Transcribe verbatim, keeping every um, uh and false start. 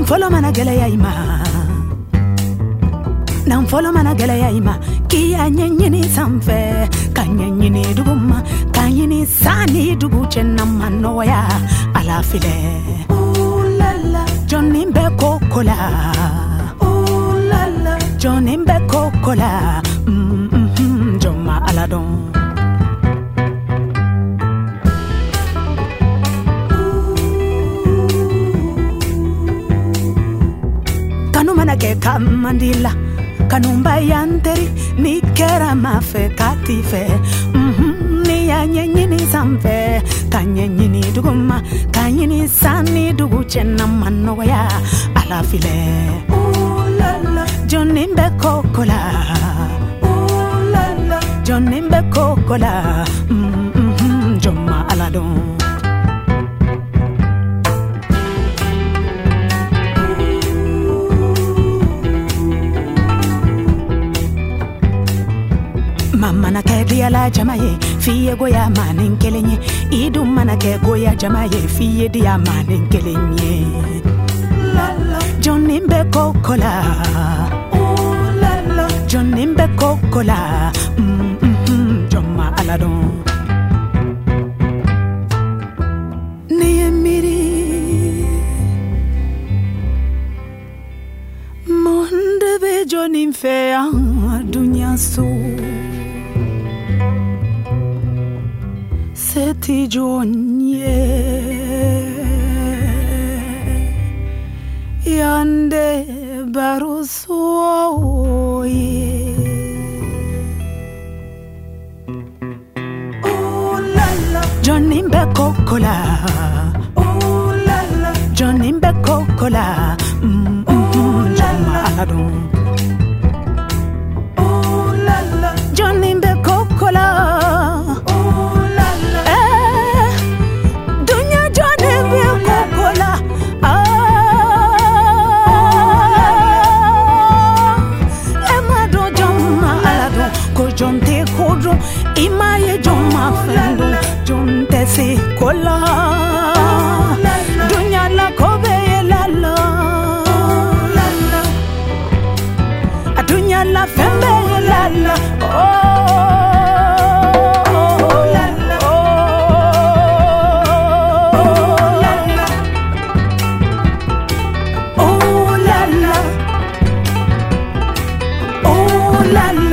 Nam follow mana gele ya ima. Nam follow mana gele ya ima. Ki anyanyini samfe. Kanyanyini duguma. Kanyini sani dugu chena manoya. Alafile. Ooh la la. Johnny mbe kokola. Ooh la la. Johnny mbe kokola. Mm mm mm. Joma aladon. Ke kamandila kanumba yanteri ni kera mafe katife mhm ni yanyenyini samfe kanyenyini duguma kanyini sani dugu chena manoya alafile ooh la la Johnny mbe kokola ooh la la Johnny mbe kokola mhm mm, joma aladon. Mana ke diala jamaye fiye goya manin kelenye idu mana ke goya jamaye fiye dia manin kelenye la la Johnny mbe kokola oh la la Johnny mbe kokola mm mm joma aladon ni emiri monde be Johnny mfe dunya so Seti jonye yande barusoye oh la la Johnny mbe kokola oh la la Johnny mbe kokola mm mm jama aladon oh la la Johnny mbe kokola Jonte kodro imaye joma fendo jonte se kola dunya la kobe la la dunya la fembe la la oh la la oh la la oh la la